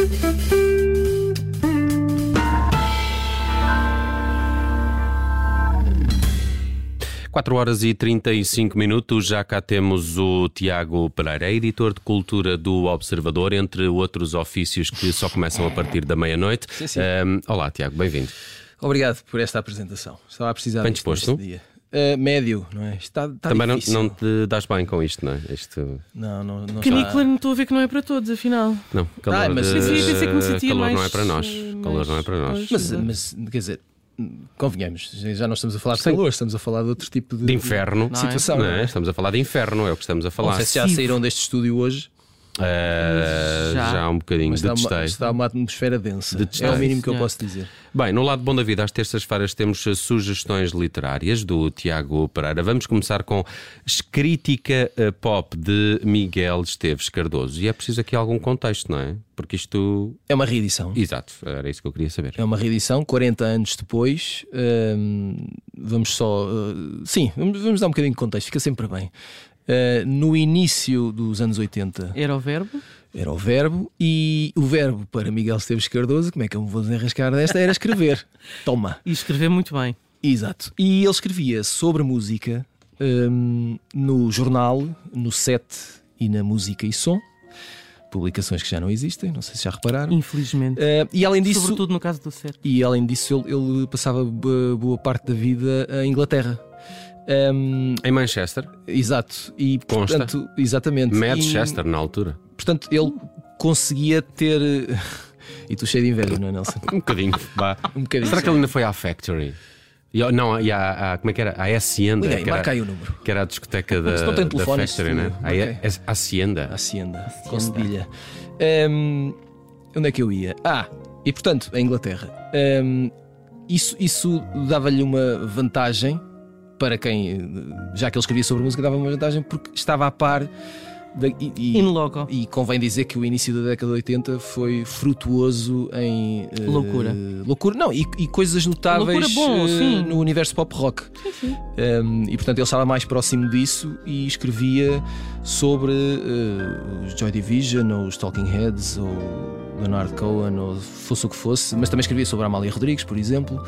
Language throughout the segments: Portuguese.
(4h35). Já cá temos o Tiago Pereira, editor de cultura do Observador, entre outros ofícios que só começam a partir da meia-noite. Sim. Olá, Tiago, bem-vindo. Obrigado por esta apresentação. Estava a precisar Bem disto disposto? neste dia. Médio, não é? Está Também difícil. não te dás bem com isto, não é? Não Canícula, não estou a ver que não é para todos, afinal. Não, calor, mas pensei que me sentia calor mais, não é para nós. Calor não é para nós. Mas quer dizer, convenhamos, já não estamos a falar de Sim. calor, estamos a falar de outro tipo De inferno. Não é? situação. Não Não é? é? Estamos a falar de inferno, é o que estamos a falar. Não sei se já saíram deste estúdio hoje. Já um bocadinho, Mas detestei. está uma atmosfera densa. Detestei. É o mínimo que eu Sim. posso dizer. Bem, no Lado Bom da Vida, às terças-feiras temos sugestões literárias do Tiago Pereira. Vamos começar com Crítica Pop de Miguel Esteves Cardoso. E é preciso aqui algum contexto, não é? Porque isto... É uma reedição. Exato, era isso que eu queria saber. É uma reedição, 40 anos depois. Vamos só. Vamos dar um bocadinho de contexto, fica sempre bem. No início dos anos 80 Era o verbo? era o verbo, e o verbo para Miguel Esteves Cardoso, como é que eu me vou desenrascar desta? Era escrever. Toma. E escrever muito bem. Exato. E ele escrevia sobre música no jornal, no Set e na Música e Som. Publicações que já não existem, não sei se já repararam. Infelizmente. E além disso, Sobretudo no caso do set. e além disso ele passava boa parte da vida em Inglaterra. Em Manchester, Exato. E Consta. portanto, exatamente. Manchester na altura. Portanto, ele conseguia ter. E tu cheio de inveja, não é, Nelson? Um bocadinho, vá. Um bocadinho. Será que ele ainda foi à Factory? Não, como é que era? A Hacienda. Liga aí, que era- marca aí o número. Que era a discoteca da, Mas não tem da telefone, Factory, isso, né? ok. A Hacienda. Hacienda, com cedilha. Onde é que eu ia? E portanto, a Inglaterra. Isso dava-lhe uma vantagem para quem, já que ele escrevia sobre música, dava uma vantagem porque estava a par. In loco. E convém dizer que o início da década de 80 foi frutuoso em Loucura. Não, e coisas notáveis Loucura bom, sim. no universo pop rock. Sim. E portanto ele estava mais próximo disso e escrevia sobre os Joy Division, ou os Talking Heads, ou Leonard Cohen, ou fosse o que fosse, mas também escrevia sobre a Amália Rodrigues, por exemplo.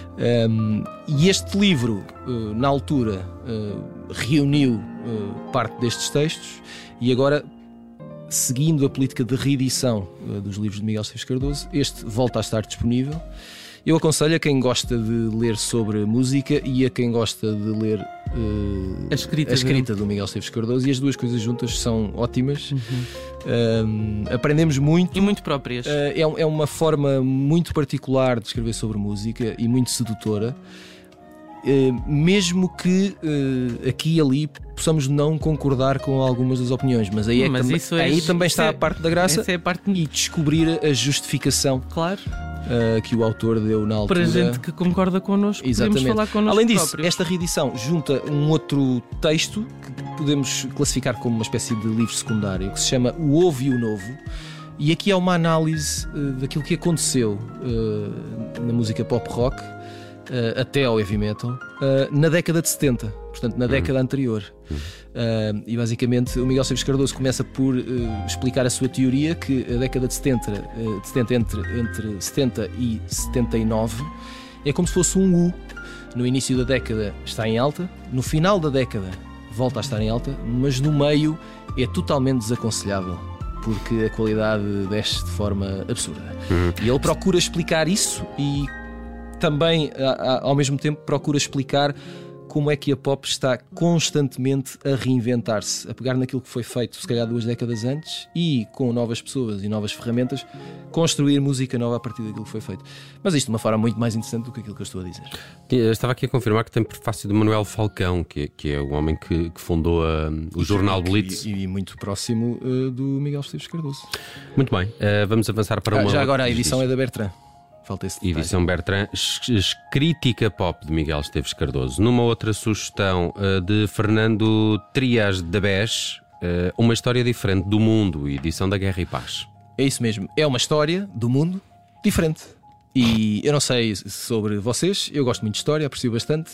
E este livro, na altura, reuniu parte destes textos. E agora, seguindo a política de reedição dos livros de Miguel Esteves Cardoso, este volta a estar disponível. Eu aconselho a quem gosta de ler sobre música e a quem gosta de ler A escrita do Miguel Esteves Cardoso, e as duas coisas juntas são ótimas. Aprendemos muito. E muito próprias. É uma forma muito particular de escrever sobre música e muito sedutora. Mesmo que aqui e ali possamos não concordar com algumas das opiniões, mas aí, aí também está a parte da graça. Essa é a parte, E descobrir a justificação claro, que o autor deu na altura. para gente que concorda connosco. Exatamente. Podemos falar connosco. Além disso, próprios. esta reedição junta um outro texto que podemos classificar como uma espécie de livro secundário, que se chama O Ovo e o Novo. E aqui há uma análise daquilo que aconteceu na música pop rock, até ao heavy metal, na década de 70, portanto na década anterior. E basicamente o Miguel Esteves Cardoso começa por explicar a sua teoria que a década de 70, entre 70 e 79, é como se fosse um U. No início da década está em alta, no final da década volta a estar em alta, mas no meio é totalmente desaconselhável, porque a qualidade desce de forma absurda. E ele procura explicar isso e também, ao mesmo tempo, procura explicar como é que a pop está constantemente a reinventar-se, a pegar naquilo que foi feito, se calhar 2 décadas antes, e com novas pessoas e novas ferramentas, construir música nova a partir daquilo que foi feito. Mas isto de uma forma muito mais interessante do que aquilo que eu estou a dizer. Eu estava aqui a confirmar que tem prefácio de Manuel Falcão, que é o homem que fundou o jornal Blitz. E muito próximo do Miguel Esteves Cardoso. Muito bem, vamos avançar para uma... Já agora a edição é da Bertrand. Falta esse detalhe. Edição Bertrand, Crítica Pop de Miguel Esteves Cardoso. Numa outra sugestão de Fernando Trias de Bes, Uma História Diferente do Mundo, edição da Guerra e Paz. É isso mesmo, é uma história do mundo diferente. E eu não sei sobre vocês, eu gosto muito de história, aprecio bastante,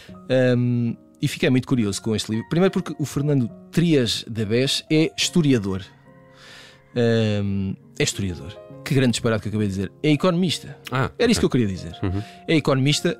e fiquei muito curioso com este livro. Primeiro porque o Fernando Trias de Bes é historiador. que grande disparate que eu acabei de dizer. É economista. Era isto que eu queria dizer. É economista,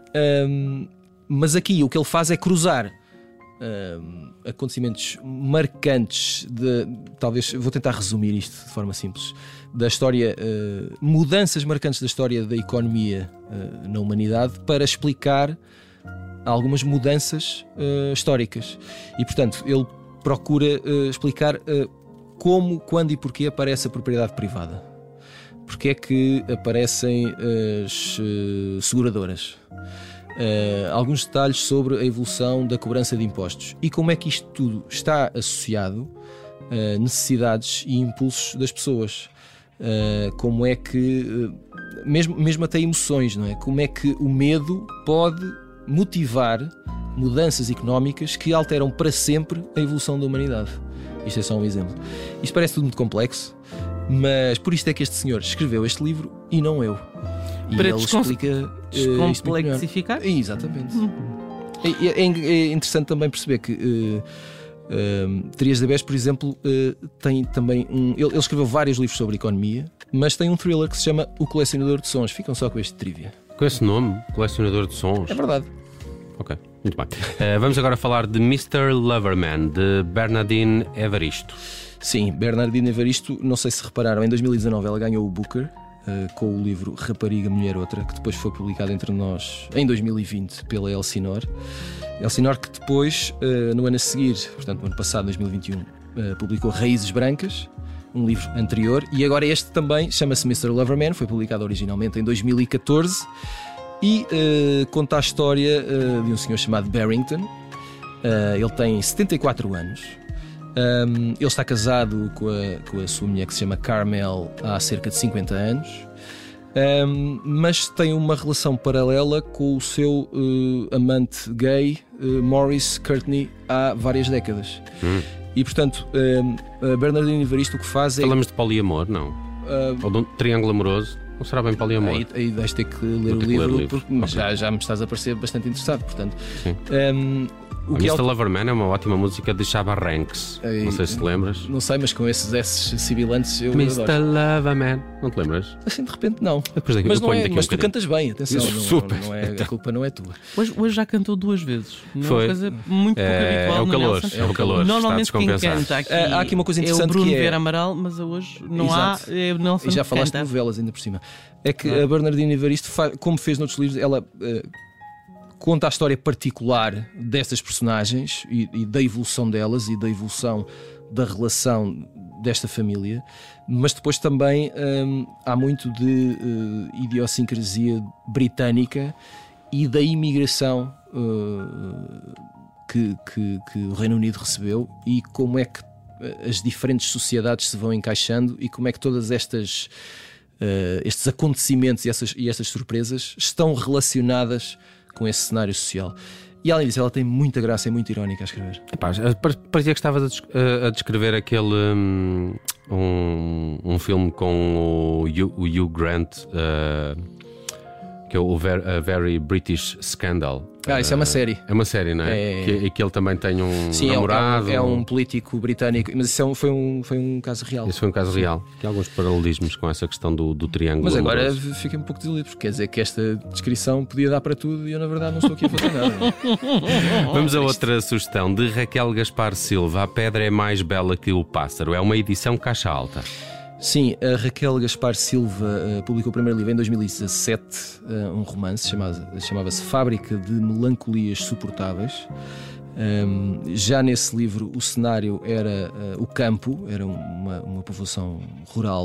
mas aqui o que ele faz é cruzar acontecimentos marcantes talvez, vou tentar resumir isto de forma simples, da história, mudanças marcantes da história da economia na humanidade, para explicar algumas mudanças históricas. E portanto ele procura explicar como, quando e porquê aparece a propriedade privada, porque é que aparecem as seguradoras, alguns detalhes sobre a evolução da cobrança de impostos e como é que isto tudo está associado a necessidades e impulsos das pessoas, como é que mesmo até emoções, não é? Como é que o medo pode motivar mudanças económicas que alteram para sempre a evolução da humanidade. Isto é só um exemplo. Isto parece tudo muito complexo, mas por isto é que este senhor escreveu este livro e não eu. E para ele explica descomplexificar? Exatamente. É interessante também perceber que Trias de Bes, por exemplo, tem também ele escreveu vários livros sobre economia, mas tem um thriller que se chama O Colecionador de Sons. Ficam só com este trivia. Com esse nome, Colecionador de Sons. É verdade. Ok, muito bem. Vamos agora falar de Mr. Loverman, de Bernardine Evaristo. Sim, Bernardine Evaristo, não sei se repararam, em 2019 ela ganhou o Booker com o livro Rapariga, Mulher, Outra, que depois foi publicado entre nós em 2020 pela Elsinor. Elsinor que depois, no ano a seguir, portanto no ano passado, 2021, publicou Raízes Brancas, um livro anterior, e agora este também chama-se Mr. Loverman, foi publicado originalmente em 2014 e conta a história de um senhor chamado Barrington. Ele tem 74 anos. Ele está casado com a sua mulher, que se chama Carmel, há cerca de 50 anos, mas tem uma relação paralela com o seu amante gay, Maurice Courtney, há várias décadas. E portanto, Bernardine Evaristo o que faz é... Falamos de poliamor, não? Ou de um triângulo amoroso? Não será bem poliamor? Aí vais ter que ler o livro, mas okay. já me estás a parecer bastante interessado, portanto... O Mr. Loverman é uma ótima música de Chava Ranks. Não sei se te lembras. Não sei, mas com esses S sibilantes eu Mr. adoro. Loverman. Não te lembras? Assim de repente não. Depois daqui, mas não é, mas tu cantas bem, atenção. Super. Não é, a culpa não é tua. Hoje já cantou 2 vezes. Não foi. É uma coisa muito pouco habitual. É o calor. Nelson. É o calor. Normalmente quem canta aqui há aqui uma coisa interessante, é o Bruno que é... Vieira Amaral, mas hoje não Exato. há. É o Nelson. E já que falaste canta. de novelas ainda por cima. É que a Bernardine Evaristo, como fez noutros livros, ela conta a história particular dessas personagens e da evolução delas e da evolução da relação desta família, mas depois também há muito de idiosincrasia britânica e da imigração que o Reino Unido recebeu e como é que as diferentes sociedades se vão encaixando e como é que todas estes acontecimentos e estas surpresas estão relacionadas com esse cenário social. E além disso, ela tem muita graça e muito irónica a escrever. Parecia que estavas a descrever aquele um filme com o Hugh Grant, que é o A Very British Scandal. Isso é uma série. É uma série, não é? Que ele também tem um namorado. É um político britânico, mas isso foi um caso real. Isso foi um caso real. Tem alguns paralelismos com essa questão do triângulo. Mas agora amoroso. fiquei um pouco desiludido, porque quer dizer que esta descrição podia dar para tudo e eu, na verdade, não estou aqui a fazer nada. Vamos a outra sugestão de Raquel Gaspar Silva. A Pedra é mais bela que o pássaro. É uma edição caixa alta. Sim, a Raquel Gaspar Silva publicou o primeiro livro em 2017, um romance, chamava-se Fábrica de Melancolias Suportáveis. Já nesse livro o cenário era o campo, era uma povoação rural.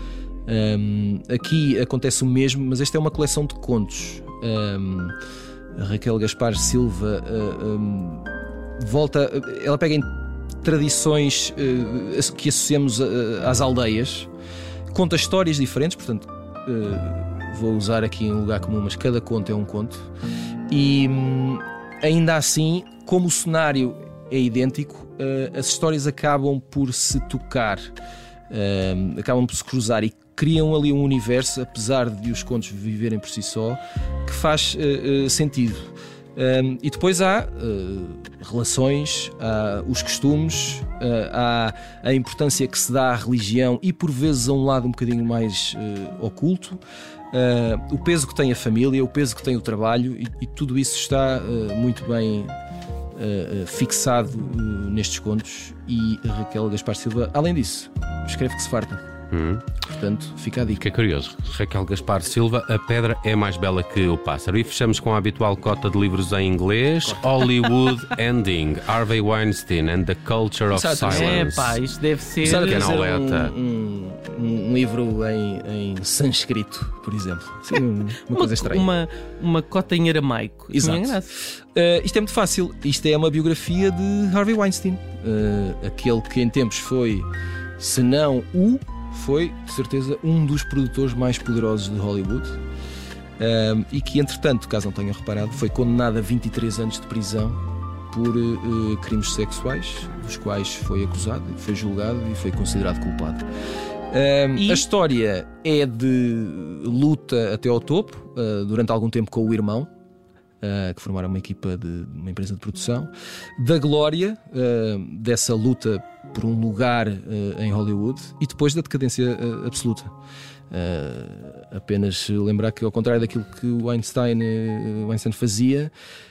Aqui acontece o mesmo, mas esta é uma coleção de contos. A Raquel Gaspar Silva ela pega em tradições que associamos às aldeias, conta histórias diferentes, portanto vou usar aqui um lugar comum, mas cada conto é um conto e ainda assim, como o cenário é idêntico, as histórias acabam por se tocar, acabam por se cruzar e criam ali um universo, apesar de os contos viverem por si só, que faz sentido. E depois há relações, há os costumes, há a importância que se dá à religião e por vezes a um lado um bocadinho mais oculto, o peso que tem a família, o peso que tem o trabalho, e tudo isso está muito bem fixado nestes contos. E a Raquel Gaspar Silva, além disso, escreve que se farta. Portanto, fica a dica. Que é curioso. Raquel Gaspar Silva, A Pedra é Mais Bela que o Pássaro. E fechamos com a habitual cota de livros em inglês. Hollywood Ending, Harvey Weinstein and the Culture of Silence. Isto deve ser um livro em sânscrito, por exemplo. Sim, uma coisa estranha. Uma cota em aramaico. Exato. Isto é muito fácil. Isto é uma biografia de Harvey Weinstein, aquele que em tempos foi, se não foi, de certeza, um dos produtores mais poderosos de Hollywood, e que, entretanto, caso não tenham reparado, foi condenado a 23 anos de prisão por crimes sexuais, dos quais foi acusado, foi julgado e foi considerado culpado. A história é de luta até ao topo, durante algum tempo com o irmão, que formaram uma equipa de uma empresa de produção, da glória dessa luta por um lugar em Hollywood e depois da decadência absoluta. Apenas lembrar que, ao contrário daquilo que o Weinstein fazia,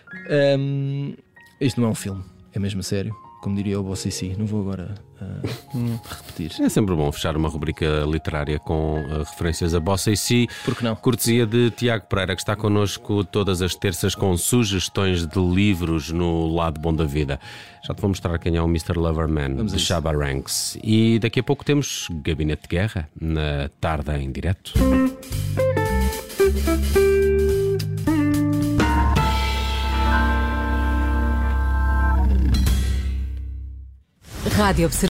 isto não é um filme, é mesmo a sério. Como diria o Bossa e Si, não vou agora repetir. É sempre bom fechar uma rubrica literária com referências a Bossa e Si. Por que não? Cortesia de Tiago Pereira, que está connosco todas as terças com sugestões de livros no Lado Bom da Vida. Já te vou mostrar quem é o Mr. Loverman, de Shabba Ranks. E daqui a pouco temos Gabinete de Guerra, na tarde em direto. Rádio